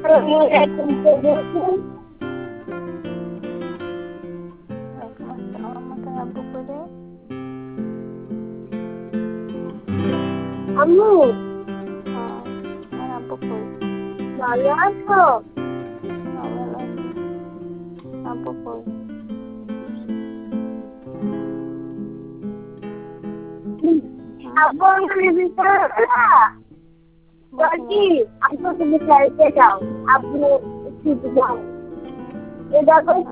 আসসালামু আমাকে আব্বু করে আম্মু আমার আব্বু কই ভালো আছো? ভালো আছে আব্বু কই আব্বু আমাকে ভিতরে বলছি আব্বু তুমি চাইতে যাও আব্বু একটু যাও এ দেখো